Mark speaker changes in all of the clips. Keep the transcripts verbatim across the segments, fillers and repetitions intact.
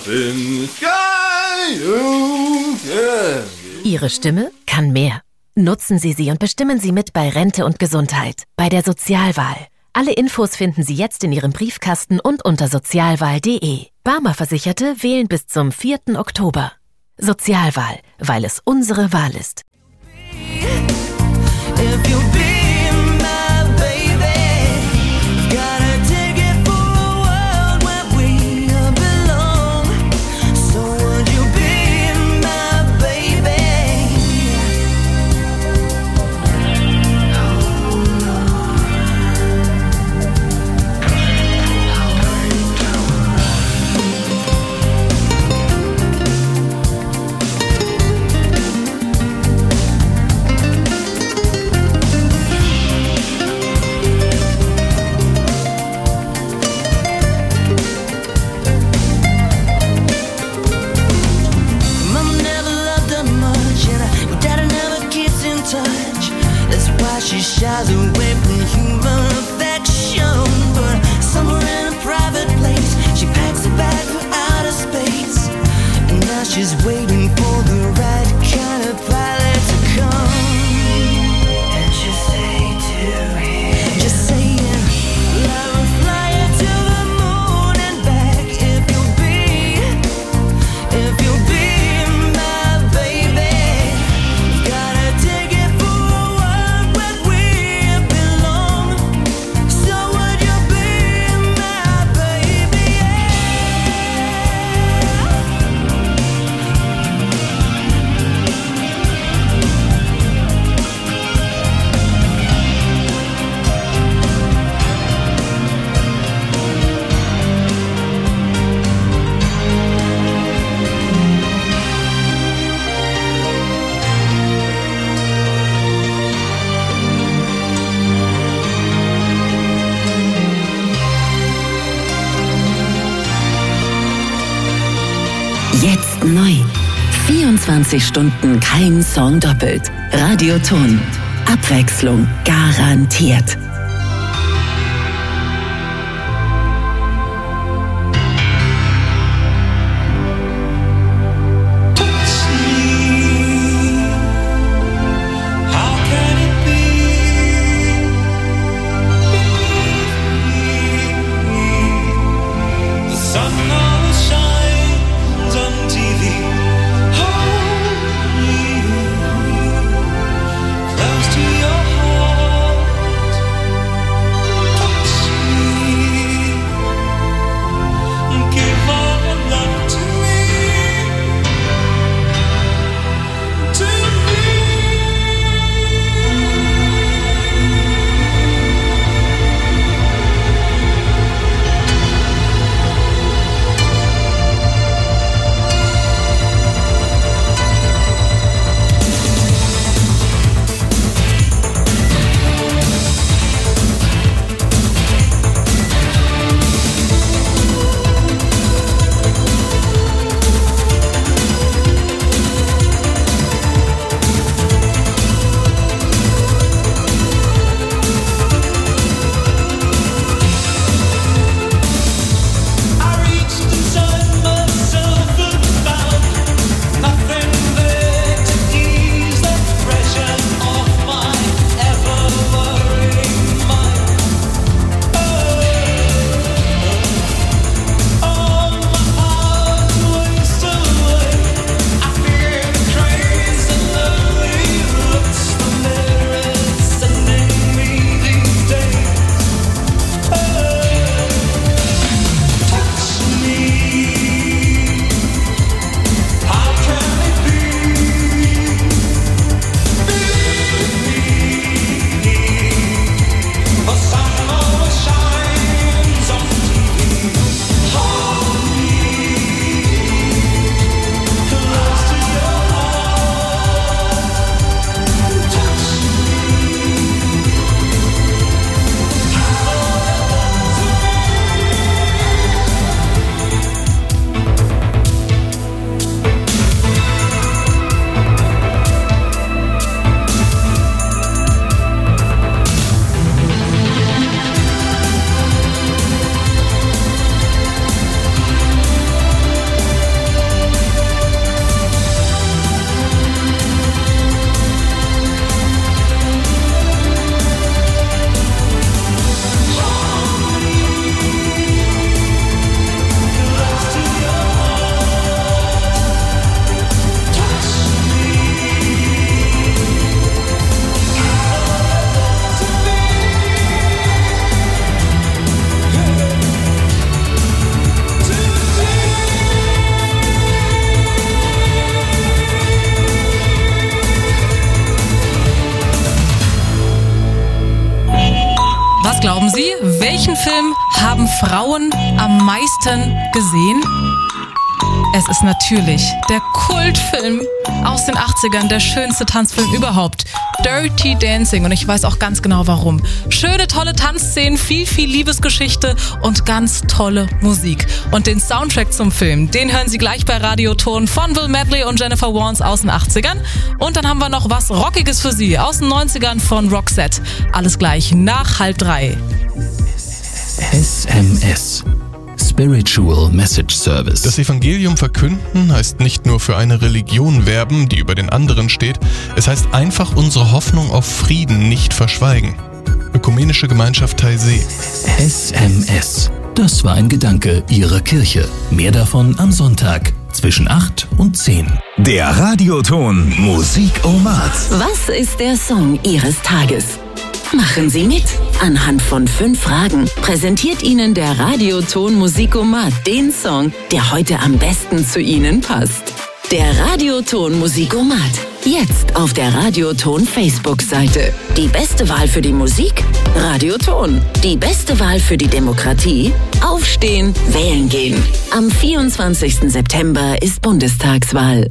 Speaker 1: in sky you can.
Speaker 2: Ihre Stimme kann mehr. Nutzen Sie sie und bestimmen Sie mit bei Rente und Gesundheit, bei der Sozialwahl. Alle Infos finden Sie jetzt in Ihrem Briefkasten und unter sozialwahl punkt de. Barmer-Versicherte wählen bis zum vierten Oktober. Sozialwahl, weil es unsere Wahl ist.
Speaker 3: She shies away from human affection, but somewhere in a private place she packs a bag for outer space, and now she's waiting for the right kind of pilot to come. And she say to him, just saying, love will fly you to the moon and back if you'll be, if you'll be my baby. Gotta take it for a while.
Speaker 4: Jetzt neu. vierundzwanzig Stunden kein Song doppelt. Radioton. Abwechslung garantiert.
Speaker 3: Close to your heart.
Speaker 5: Welchen Film haben Frauen am meisten gesehen? Es ist natürlich der Kultfilm aus den achtzigern, der schönste Tanzfilm überhaupt, Dirty Dancing. Und ich weiß auch ganz genau warum. Schöne, tolle Tanzszenen, viel, viel Liebesgeschichte und ganz tolle Musik. Und den Soundtrack zum Film, den hören Sie gleich bei Radioton von Will Medley und Jennifer Warnes aus den achtzigern. Und dann haben wir noch was Rockiges für Sie aus den neunzigern von Roxette. Alles gleich nach halb drei.
Speaker 6: S M S. Spiritual Message Service.
Speaker 7: Das Evangelium verkünden heißt nicht nur für eine Religion werben, die über den anderen steht. Es heißt einfach unsere Hoffnung auf Frieden nicht verschweigen. Ökumenische Gemeinschaft Taizé.
Speaker 6: S M S. Das war ein Gedanke Ihrer Kirche. Mehr davon am Sonntag zwischen acht und zehn.
Speaker 8: Der Radioton Musikomat.
Speaker 4: Was ist der Song Ihres Tages? Machen Sie mit. Anhand von fünf Fragen präsentiert Ihnen der Radioton Musikomat den Song, der heute am besten zu Ihnen passt. Der Radioton Musikomat. Jetzt auf der Radioton Facebook-Seite. Die beste Wahl für die Musik? Radioton. Die beste Wahl für die Demokratie? Aufstehen, wählen gehen. Am vierundzwanzigsten September ist Bundestagswahl.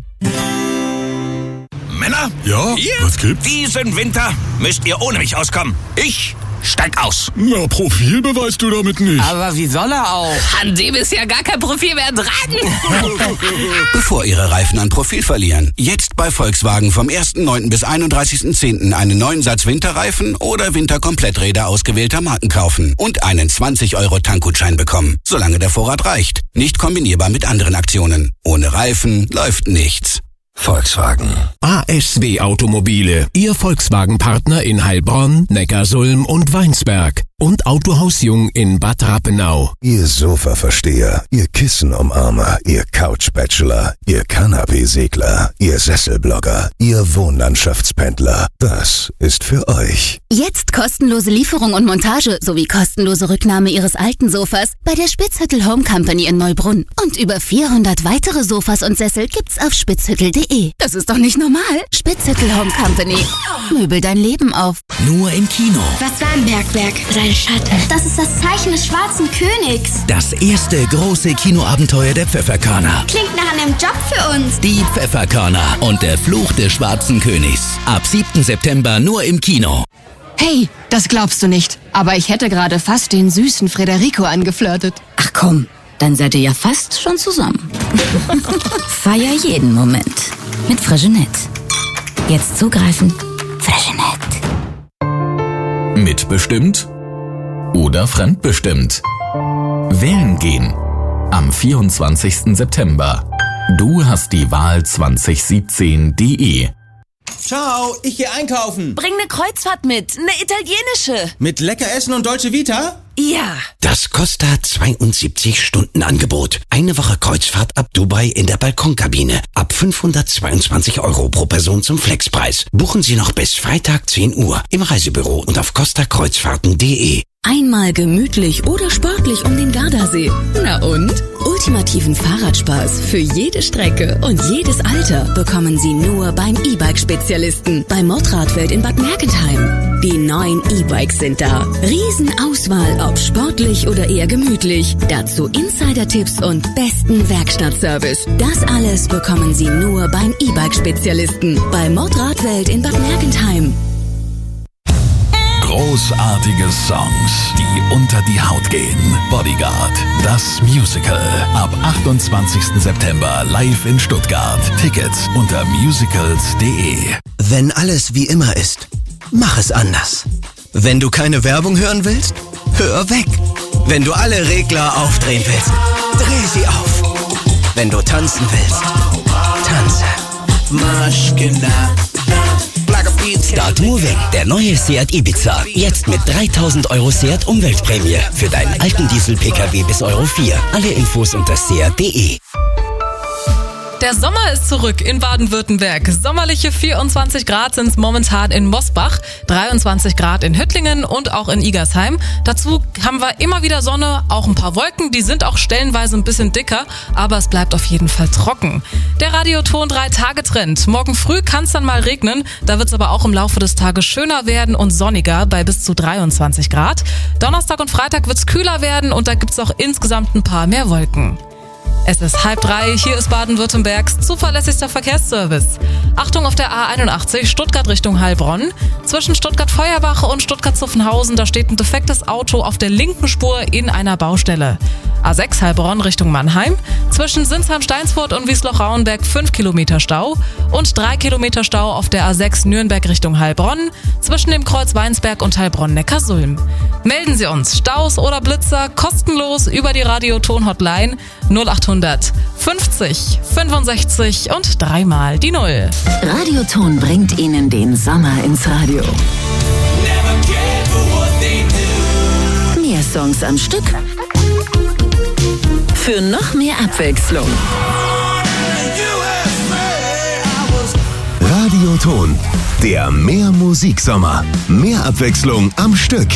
Speaker 8: Männer?
Speaker 9: Ja?
Speaker 8: Ihr?
Speaker 9: Was gibt's?
Speaker 8: Diesen Winter müsst ihr ohne mich auskommen. Ich steig aus.
Speaker 9: Na, Profil beweist du damit nicht.
Speaker 10: Aber wie soll er auch?
Speaker 11: An dem ist ja gar kein Profil mehr dran.
Speaker 12: Bevor Ihre Reifen an Profil verlieren, jetzt bei Volkswagen vom ersten neunten bis einunddreißigsten zehnten einen neuen Satz Winterreifen oder Winterkompletträder ausgewählter Marken kaufen und einen zwanzig Euro Tankgutschein bekommen, solange der Vorrat reicht. Nicht kombinierbar mit anderen Aktionen. Ohne Reifen läuft nichts.
Speaker 13: Volkswagen. A S W Automobile, Ihr Volkswagen-Partner in Heilbronn, Neckarsulm und Weinsberg. Und Autohaus Jung in Bad Rappenau.
Speaker 14: Ihr Sofa-Versteher, Ihr Kissenumarmer, Ihr Couch-Bachelor, Ihr Kanapé-Segler, Ihr Sesselblogger, Ihr Wohnlandschaftspendler. Das ist für euch.
Speaker 15: Jetzt kostenlose Lieferung und Montage sowie kostenlose Rücknahme Ihres alten Sofas bei der Spitzhüttel Home Company in Neubrunn. Und über vierhundert weitere Sofas und Sessel gibt's auf spitzhüttel punkt de. Das ist doch nicht normal. Spitzhüttel Home Company. Möbel dein Leben auf.
Speaker 6: Nur im Kino.
Speaker 16: Was war ein Bergwerk? Sein Schatten. Das ist das Zeichen des Schwarzen Königs.
Speaker 6: Das erste große Kinoabenteuer der Pfefferkörner.
Speaker 16: Klingt nach einem Job für uns.
Speaker 6: Die Pfefferkörner und der Fluch des Schwarzen Königs. Ab siebten September nur im Kino.
Speaker 17: Hey, das glaubst du nicht. Aber ich hätte gerade fast den süßen Federico angeflirtet.
Speaker 18: Ach komm, dann seid ihr ja fast schon zusammen. Feier jeden Moment mit Freixenet. Jetzt zugreifen. Freixenet.
Speaker 6: Mitbestimmt oder fremdbestimmt? Wählen gehen am vierundzwanzigsten September. Du hast die Wahl zwanzig siebzehn punkt de.
Speaker 10: Ciao, ich gehe einkaufen.
Speaker 19: Bring ne Kreuzfahrt mit, ne italienische.
Speaker 10: Mit lecker Essen und Dolce Vita?
Speaker 19: Ja.
Speaker 12: Das Costa zweiundsiebzig Stunden Angebot. Eine Woche Kreuzfahrt ab Dubai in der Balkonkabine. Ab fünfhundertzweiundzwanzig Euro pro Person zum Flexpreis. Buchen Sie noch bis Freitag zehn Uhr im Reisebüro und auf costa kreuzfahrten punkt de.
Speaker 4: Einmal gemütlich oder sportlich um den Gardasee. Na und? Ultimativen Fahrradspaß für jede Strecke und jedes Alter bekommen Sie nur beim E-Bike-Spezialisten bei Motorradwelt in Bad Mergentheim. Die neuen E-Bikes sind da. Riesenauswahl, ob sportlich oder eher gemütlich. Dazu Insider-Tipps und besten Werkstattservice. Das alles bekommen Sie nur beim E-Bike-Spezialisten bei Motorradwelt in Bad Mergentheim.
Speaker 20: Großartige Songs, die unter die Haut gehen. Bodyguard, das Musical. Ab achtundzwanzigsten September live in Stuttgart. Tickets unter musicals punkt de.
Speaker 21: Wenn alles wie immer ist, mach es anders. Wenn du keine Werbung hören willst, hör weg. Wenn du alle Regler aufdrehen willst, dreh sie auf. Wenn du tanzen willst, tanze. Maschkena.
Speaker 22: Start Moving, der neue Seat Ibiza. Jetzt mit dreitausend Euro Seat Umweltprämie. Für deinen alten Diesel-P K W bis Euro vier. Alle Infos unter seat punkt de.
Speaker 5: Der Sommer ist zurück in Baden-Württemberg. Sommerliche vierundzwanzig Grad sind es momentan in Mosbach, dreiundzwanzig Grad in Hüttlingen und auch in Igersheim. Dazu haben wir immer wieder Sonne, auch ein paar Wolken, die sind auch stellenweise ein bisschen dicker, aber es bleibt auf jeden Fall trocken. Der Radioton drei Tage Trend. Morgen früh kann es dann mal regnen, da wird es aber auch im Laufe des Tages schöner werden und sonniger bei bis zu dreiundzwanzig Grad. Donnerstag und Freitag wird es kühler werden und da gibt es auch insgesamt ein paar mehr Wolken. Es ist halb drei, hier ist Baden-Württembergs zuverlässigster Verkehrsservice. Achtung auf der A einundachtzig, Stuttgart Richtung Heilbronn. Zwischen Stuttgart-Feuerbach und Stuttgart-Zuffenhausen, da steht ein defektes Auto auf der linken Spur in einer Baustelle. A sechs Heilbronn Richtung Mannheim. Zwischen Sinsheim-Steinsfurt und Wiesloch-Rauenberg fünf Kilometer Stau und drei Kilometer Stau auf der A sechs Nürnberg Richtung Heilbronn. Zwischen dem Kreuz Weinsberg und Heilbronn-Neckarsulm. Melden Sie uns Staus oder Blitzer kostenlos über die Radioton-Hotline null achthundert fünfzig fünfundsechzig und dreimal die Null.
Speaker 4: Radioton bringt Ihnen den Sommer ins Radio. Mehr Songs am Stück. Für noch mehr Abwechslung.
Speaker 14: Radioton, der Mehr Musiksommer. Mehr Abwechslung am Stück.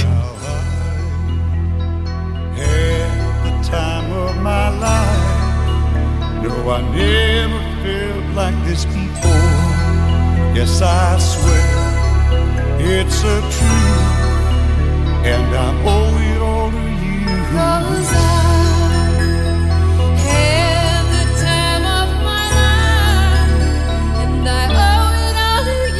Speaker 1: I never felt like this before. Yes, I swear it's a truth, and I owe it all to you. 'Cause I had the time of my life, and I owe it all to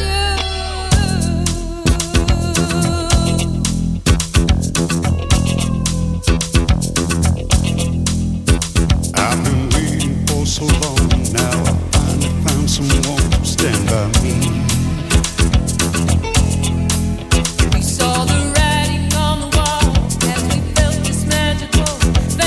Speaker 1: you. I've been so long now, I finally found someone to stand by me. We saw the writing on the wall as we felt this magical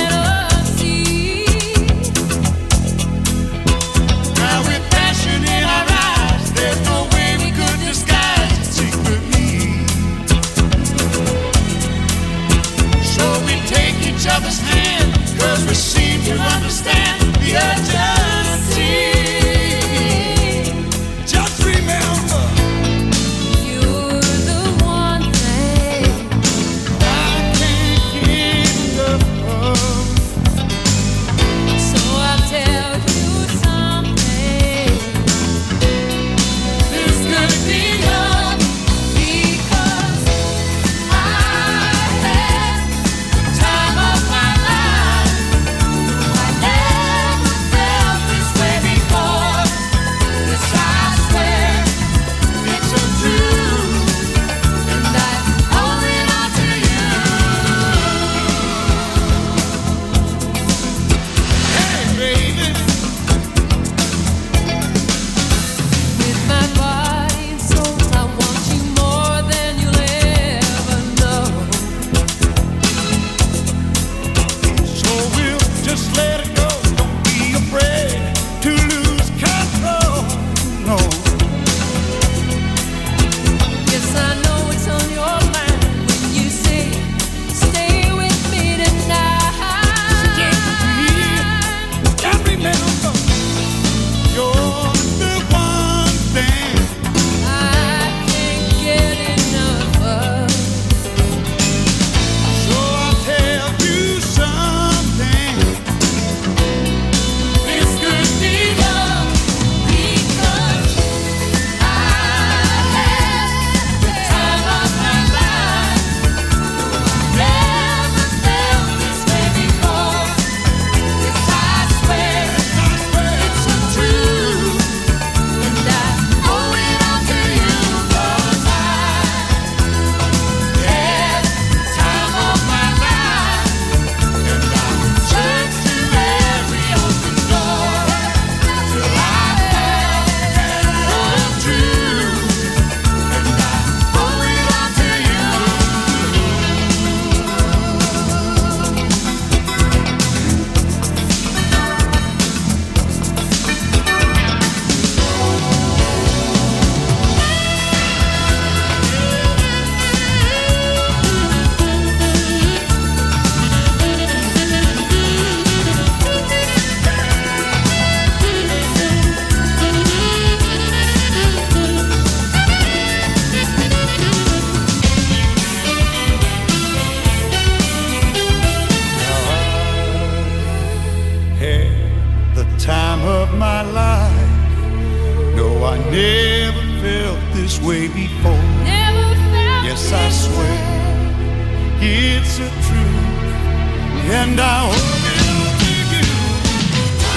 Speaker 1: time of my life. No, I never felt this way before.
Speaker 2: Never felt
Speaker 1: yes, I swear it's a truth, and I owe it to you.
Speaker 2: I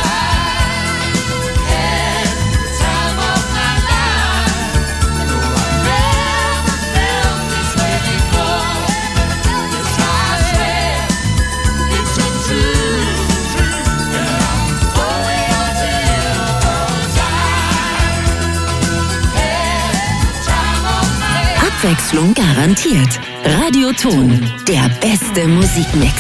Speaker 2: had the time of my life. No, I never felt this way before. Yes, I swear it's a truth, and I owe it all to you. 'Cause I had the time of my life.
Speaker 4: Abwechslung garantiert. Radioton, der beste Musikmix.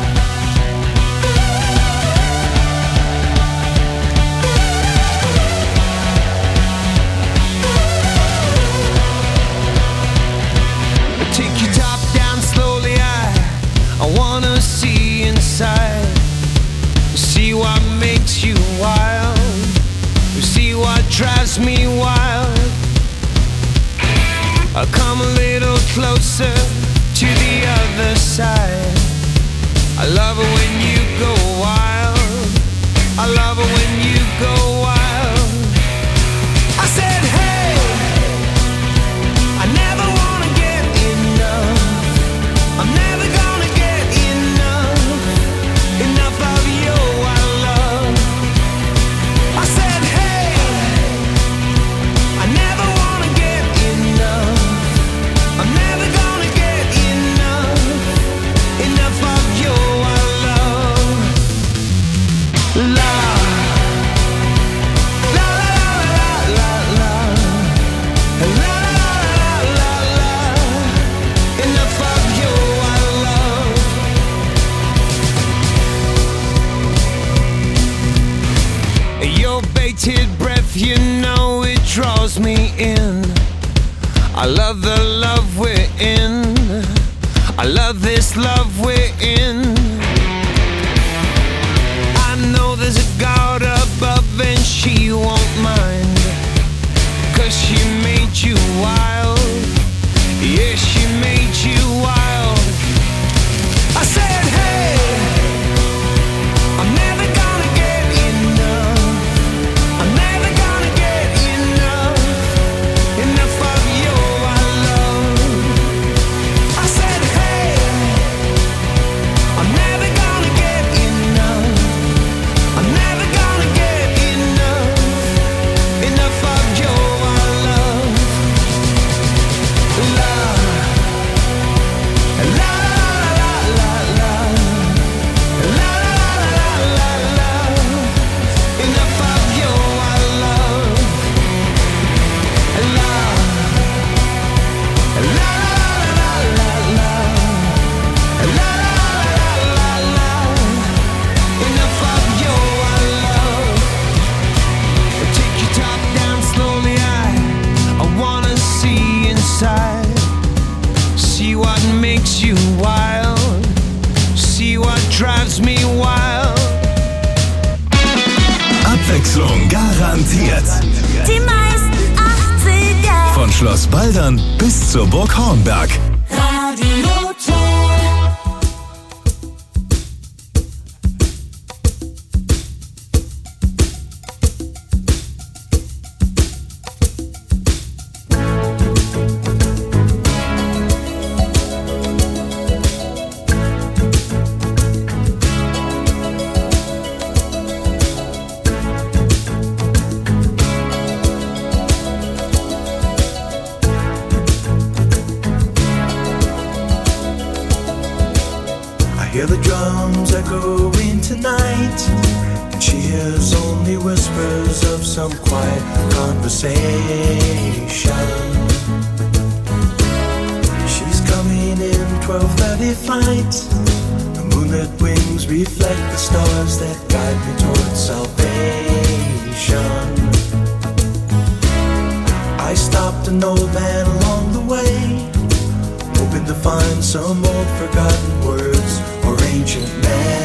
Speaker 3: Take your top down slowly, I, I wanna see inside. See what makes you wild. See what drives me wild. I'll come a little closer to the other side. I love it when you go wild. I love it when you go wild. I said, hey, I never wanna get enough. I'm never gonna get enough. Enough of your love. I said, hey, I never wanna get enough. I'm never gonna get enough. Enough of your love. Love. La la la la la. La la la la la. Enough of your love. Your bated breath, you know it draws me in. I love the love we're in. I love this love we're in. I know there's a God above and she won't mind. 'Cause she made you wild. Yeah, she made you wild. I said, hey, I'm never gonna get enough. I'm never gonna get enough. Enough of your love. I said, hey, I'm never gonna get enough. I'm never gonna get enough. Enough of your love. Love. La la la la la. La la la la la. Enough of your love. Love. La la la la la. La la la la. Enough of your love. Take your top down slowly, I, I wanna see inside. See what makes you wild. See what drives me wild.
Speaker 20: Abwechslung garantiert.
Speaker 2: Die meisten achtziger.
Speaker 20: Von Schloss Baldern bis zur Burg Hornberg.
Speaker 2: Radioton.
Speaker 23: I hear the drums echoing tonight, and she hears only whispers of some quiet conversation. She's coming in twelve thirty flight. The moonlit wings reflect the stars that guide me towards salvation. I stopped an old man along the way, hoping to find some old forgotten words or ancient man.